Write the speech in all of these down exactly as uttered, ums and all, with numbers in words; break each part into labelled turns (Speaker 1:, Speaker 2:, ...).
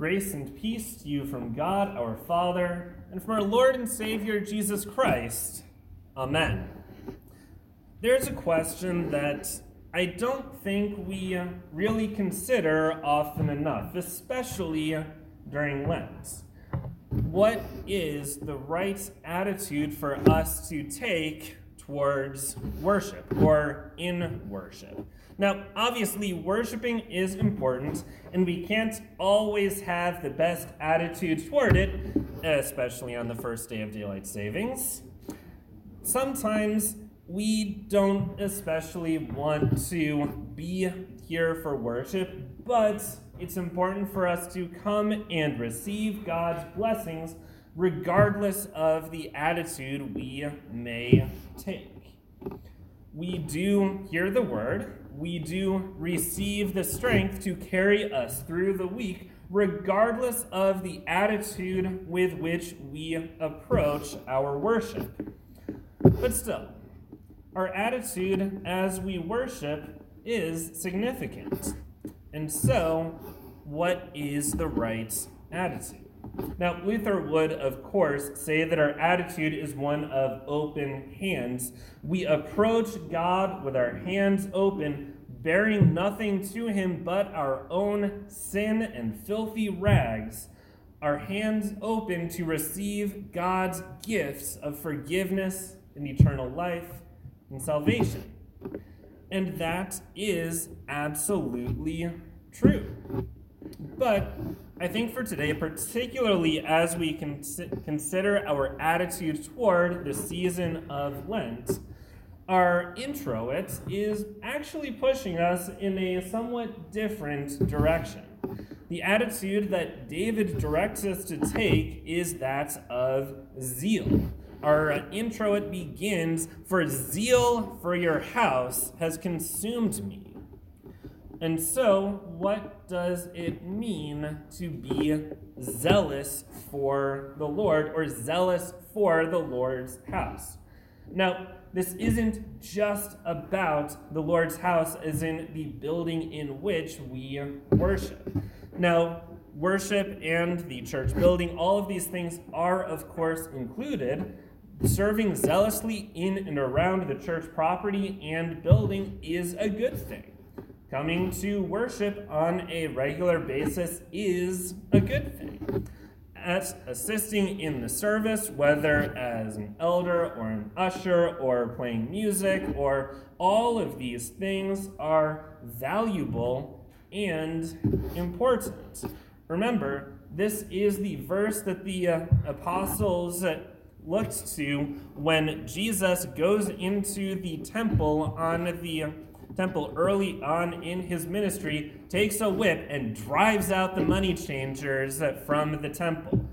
Speaker 1: Grace and peace to you from God our Father and from our Lord and Savior Jesus Christ. Amen. There's a question that I don't think we really consider often enough, especially during Lent. What is the right attitude for us to take towards worship or in worship? Now, obviously, worshiping is important, and we can't always have the best attitude toward it, especially on the first day of daylight savings. Sometimes we don't especially want to be here for worship, but it's important for us to come and receive God's blessings regardless of the attitude we may take. We do hear the word, we do receive the strength to carry us through the week, regardless of the attitude with which we approach our worship. But still, our attitude as we worship is significant. And so, what is the right attitude? Now, Luther would, of course, say that our attitude is one of open hands. We approach God with our hands open, bearing nothing to him but our own sin and filthy rags, our hands open to receive God's gifts of forgiveness and eternal life and salvation. And that is absolutely true. But I think for today, particularly as we cons- consider our attitude toward the season of Lent, our introit is actually pushing us in a somewhat different direction. The attitude that David directs us to take is that of zeal. Our introit begins, "For zeal for your house has consumed me." And so, what does it mean to be zealous for the Lord or zealous for the Lord's house? Now, this isn't just about the Lord's house as in the building in which we worship. Now, worship and the church building, all of these things are, of course, included. Serving zealously in and around the church property and building is a good thing. Coming to worship on a regular basis is a good thing. At assisting in the service, whether as an elder or an usher or playing music, or all of these things are valuable and important. Remember, this is the verse that the uh, apostles looked to when Jesus goes into the temple on the temple early on in his ministry, takes a whip and drives out the money changers from the temple.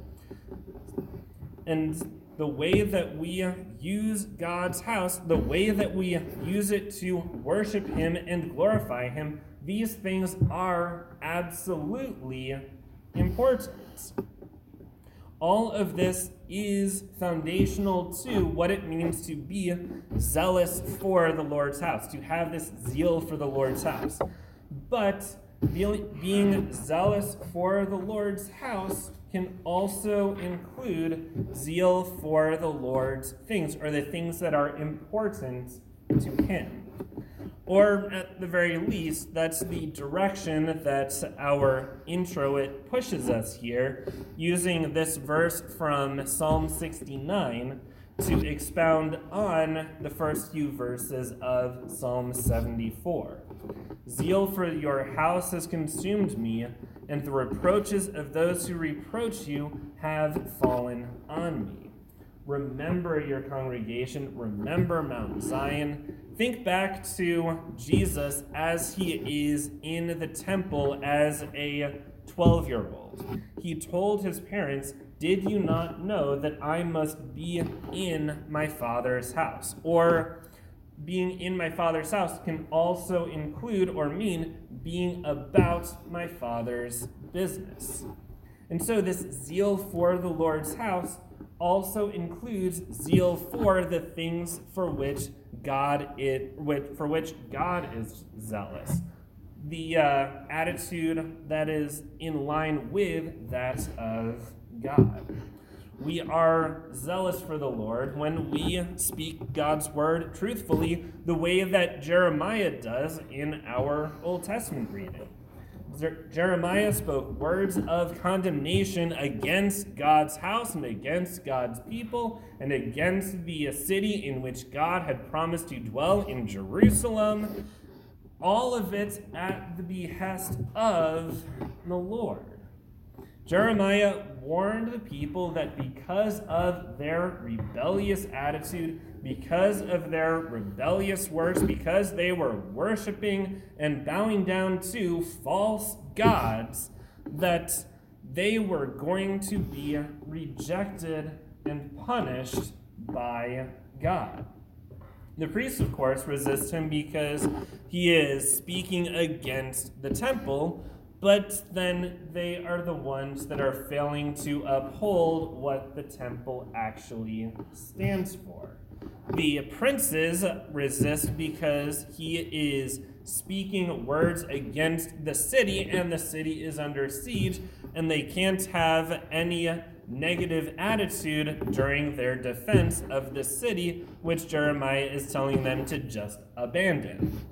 Speaker 1: And the way that we use God's house, the way that we use it to worship him and glorify him, these things are absolutely important. All of this is foundational to what it means to be zealous for the Lord's house, to have this zeal for the Lord's house. But being zealous for the Lord's house can also include zeal for the Lord's things, or the things that are important to him. Or at the very least, that's the direction that our introit pushes us here, using this verse from Psalm sixty-nine to expound on the first few verses of Psalm seventy-four. Zeal for your house has consumed me, and the reproaches of those who reproach you have fallen on me. Remember your congregation, remember Mount Zion. Think back to Jesus as he is in the temple as a twelve-year-old. He told his parents, "Did you not know that I must be in my Father's house?" Or being in my Father's house can also include or mean being about my Father's business. And so this zeal for the Lord's house also includes zeal for the things for which God it for which God is zealous. the uh, attitude that is in line with that of God. We are zealous for the Lord when we speak God's word truthfully, the way that Jeremiah does in our Old Testament reading. Jeremiah spoke words of condemnation against God's house and against God's people and against the city in which God had promised to dwell in Jerusalem. All of it at the behest of the Lord. Jeremiah warned the people that because of their rebellious attitude, because of their rebellious works, because they were worshiping and bowing down to false gods, that they were going to be rejected and punished by God. The priests, of course, resist him because he is speaking against the temple, but then they are the ones that are failing to uphold what the temple actually stands for. The princes resist because he is speaking words against the city, and the city is under siege, and they can't have any negative attitude during their defense of the city, which Jeremiah is telling them to just abandon.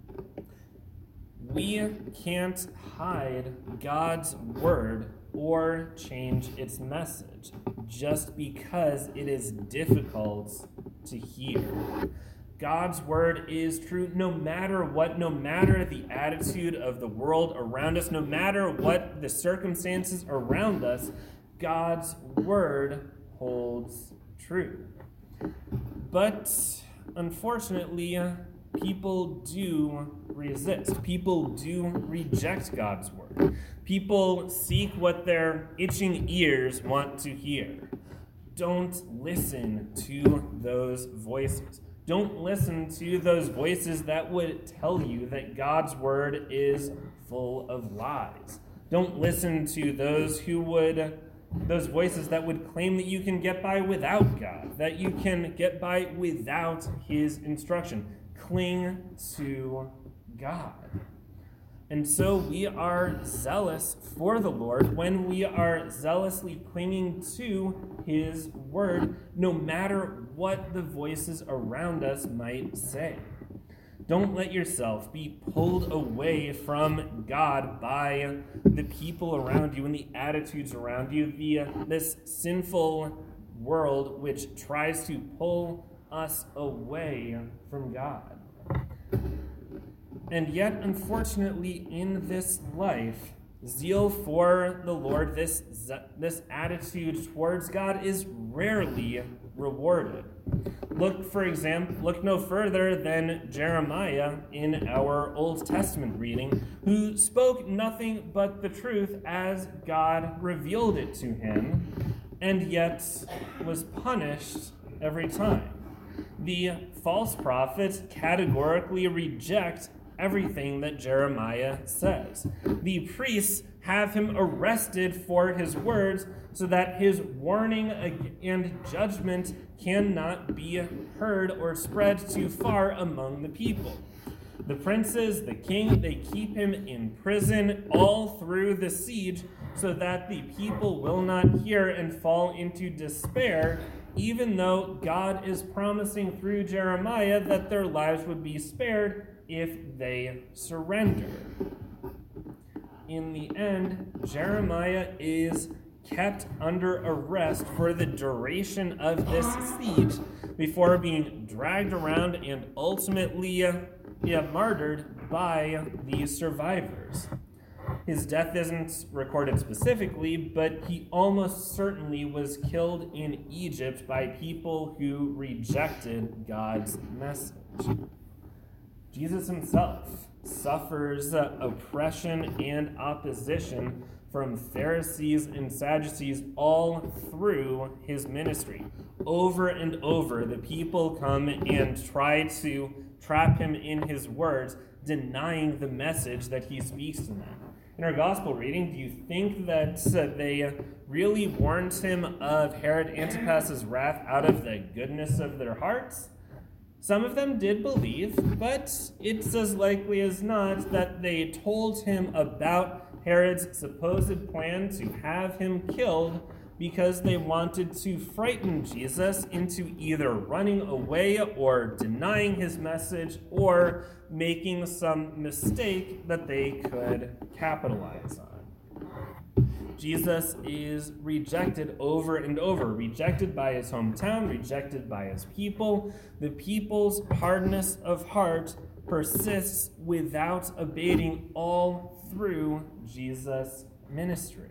Speaker 1: We can't hide God's word or change its message just because it is difficult to hear. God's word is true no matter what, no matter the attitude of the world around us, no matter what the circumstances around us, God's word holds true. But unfortunately, people do resist. People do reject God's word. People seek what their itching ears want to hear. Don't listen to those voices. Don't listen to those voices that would tell you that God's word is full of lies. Don't listen to those who would, those voices that would claim that you can get by without God, that you can get by without his instruction. Cling to God. And so we are zealous for the Lord when we are zealously clinging to his word, no matter what the voices around us might say. Don't let yourself be pulled away from God by the people around you and the attitudes around you, the, uh, this sinful world which tries to pull us away from God. And yet, unfortunately, in this life, zeal for the Lord, this, this attitude towards God is rarely rewarded. Look, for example, look no further than Jeremiah in our Old Testament reading, who spoke nothing but the truth as God revealed it to him, and yet was punished every time. The false prophets categorically reject everything that Jeremiah says. The priests have him arrested for his words so that his warning and judgment cannot be heard or spread too far among the people. The princes, the king, they keep him in prison all through the siege so that the people will not hear and fall into despair, even though God is promising through Jeremiah that their lives would be spared if they surrender. In the end, Jeremiah is kept under arrest for the duration of this siege before being dragged around and ultimately uh, yeah, martyred by the survivors. His death isn't recorded specifically, but he almost certainly was killed in Egypt by people who rejected God's message. Jesus himself suffers uh, oppression and opposition from Pharisees and Sadducees all through his ministry. Over and over, the people come and try to trap him in his words, denying the message that he speaks to them. In our gospel reading, do you think that uh, they really warned him of Herod Antipas's wrath out of the goodness of their hearts? Some of them did believe, but it's as likely as not that they told him about Herod's supposed plan to have him killed because they wanted to frighten Jesus into either running away or denying his message or making some mistake that they could capitalize on. Jesus is rejected over and over, rejected by his hometown, rejected by his people. The people's hardness of heart persists without abating all through Jesus' ministry.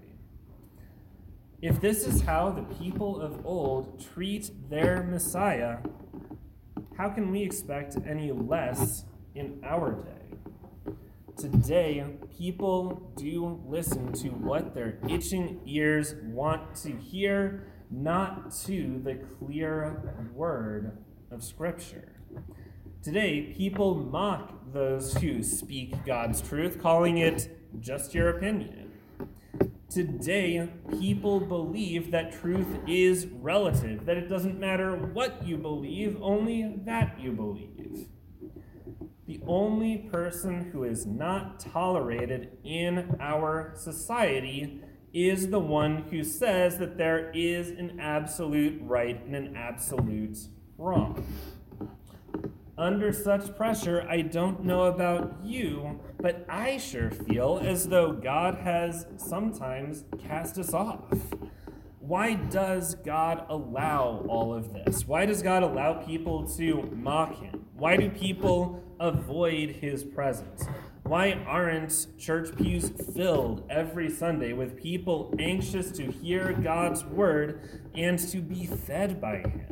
Speaker 1: If this is how the people of old treat their Messiah, how can we expect any less in our day? Today, people do listen to what their itching ears want to hear, not to the clear word of Scripture. Today, people mock those who speak God's truth, calling it just your opinion. Today, people believe that truth is relative, that it doesn't matter what you believe, only that you believe. The only person who is not tolerated in our society is the one who says that there is an absolute right and an absolute wrong. Under such pressure, I don't know about you, but I sure feel as though God has sometimes cast us off. Why does God allow all of this? Why does God allow people to mock him? Why do people avoid his presence? Why aren't church pews filled every Sunday with people anxious to hear God's word and to be fed by him?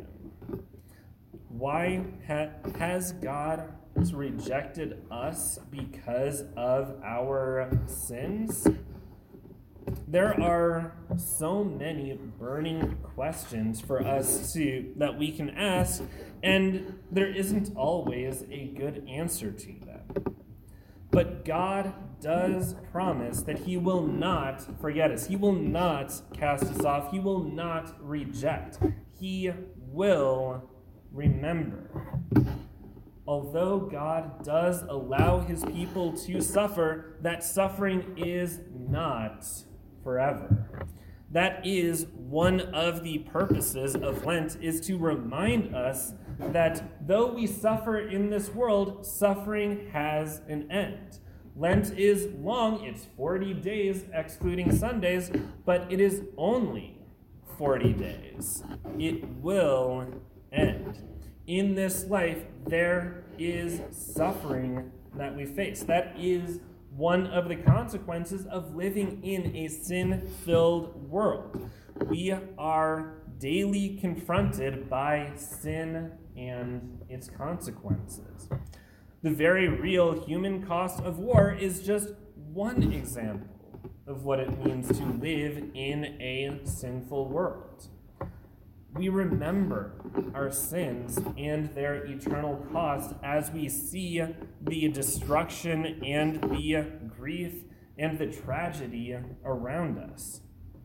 Speaker 1: Why ha- has God rejected us because of our sins? There are so many burning questions for us to that we can ask, and there isn't always a good answer to them. But God does promise that he will not forget us. He will not cast us off. He will not reject. He will remember. Although God does allow his people to suffer, that suffering is not forever. That is one of the purposes of Lent, is to remind us that though we suffer in this world, suffering has an end. Lent is long, it's forty days, excluding Sundays, but it is only forty days. It will end. In this life, there is suffering that we face. That is one of the consequences of living in a sin-filled world. We are daily confronted by sin and its consequences. The very real human cost of war is just one example of what it means to live in a sinful world. We remember our sins and their eternal cost as we see the destruction and the grief and the tragedy around us.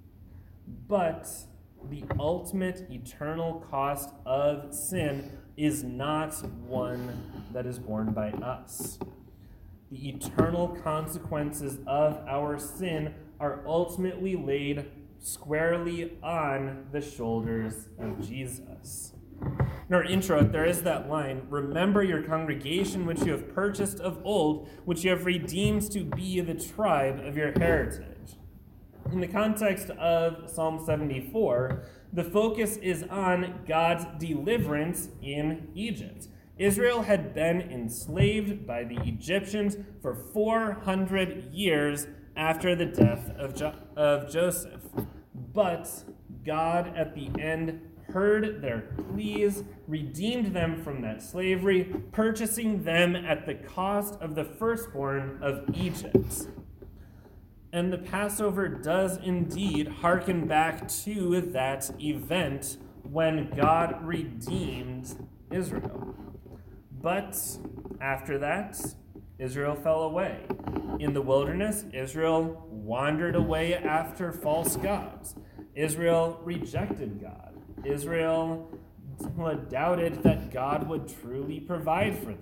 Speaker 1: But the ultimate eternal cost of sin is not one that is borne by us. The eternal consequences of our sin are ultimately laid squarely on the shoulders of Jesus. In our intro, there is that line, "Remember your congregation which you have purchased of old, which you have redeemed to be the tribe of your heritage." In the context of Psalm seventy-four, the focus is on God's deliverance in Egypt. Israel had been enslaved by the Egyptians for four hundred years after the death of, jo- of Joseph. But God, at the end, heard their pleas, redeemed them from that slavery, purchasing them at the cost of the firstborn of Egypt. And the Passover does indeed hearken back to that event when God redeemed Israel. But after that, Israel fell away. In the wilderness, Israel wandered away after false gods. Israel rejected God. Israel who had doubted that God would truly provide for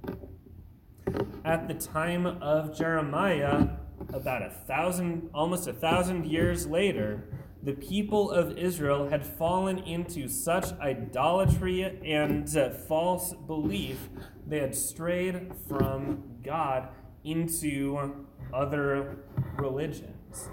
Speaker 1: them. At the time of Jeremiah, about a thousand, almost a thousand years later, the people of Israel had fallen into such idolatry and uh, false belief, they had strayed from God into other religions.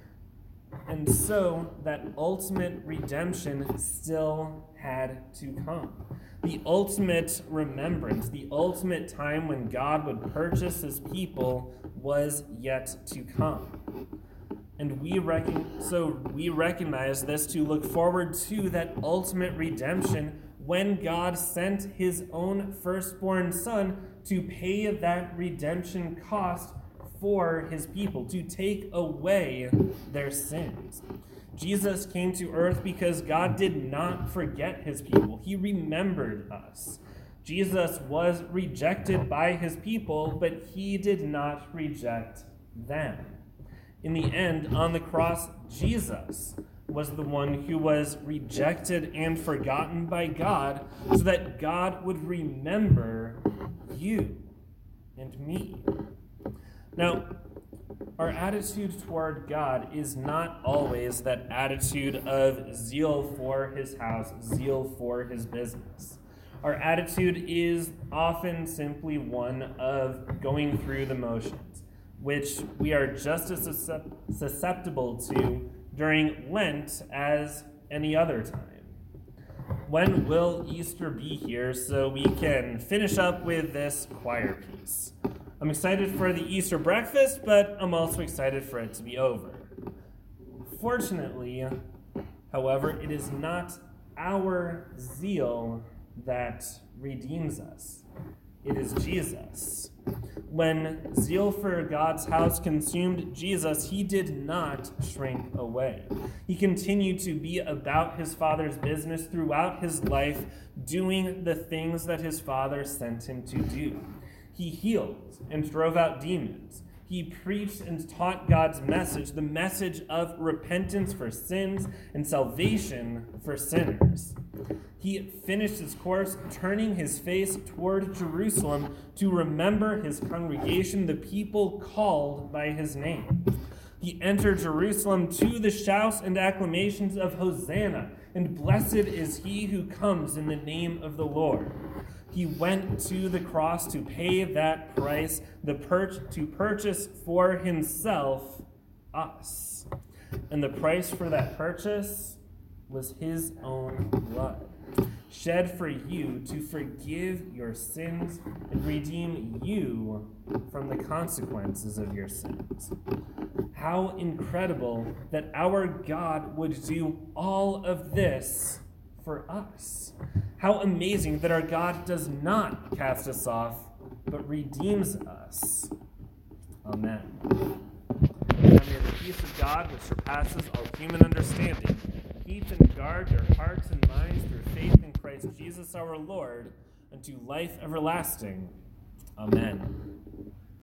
Speaker 1: And so that ultimate redemption still had to come. The ultimate remembrance, the ultimate time when God would purchase his people was yet to come. And we reckon, so we recognize this to look forward to that ultimate redemption when God sent his own firstborn son to pay that redemption cost for his people, to take away their sins. Jesus came to earth because God did not forget his people. He remembered us. Jesus was rejected by his people, but he did not reject them. In the end, on the cross, Jesus was the one who was rejected and forgotten by God so that God would remember you and me. Now, our attitude toward God is not always that attitude of zeal for his house, zeal for his business. Our attitude is often simply one of going through the motions, which we are just as susceptible to during Lent as any other time. When will Easter be here so we can finish up with this choir piece? I'm excited for the Easter breakfast, but I'm also excited for it to be over. Fortunately, however, it is not our zeal that redeems us. It is Jesus. When zeal for God's house consumed Jesus, he did not shrink away. He continued to be about his Father's business throughout his life, doing the things that his Father sent him to do. He healed and drove out demons. He preached and taught God's message, the message of repentance for sins and salvation for sinners. He finished his course, turning his face toward Jerusalem to remember his congregation, the people called by his name. He entered Jerusalem to the shouts and acclamations of Hosanna, and blessed is he who comes in the name of the Lord. He went to the cross to pay that price, the pur- to purchase for himself us. And the price for that purchase was his own blood, shed for you to forgive your sins and redeem you from the consequences of your sins. How incredible that our God would do all of this for us. How amazing that our God does not cast us off, but redeems us. Amen. And may the peace of God, which surpasses all human understanding, keep and guard your hearts and minds through faith in Christ Jesus our Lord, unto life everlasting. Amen.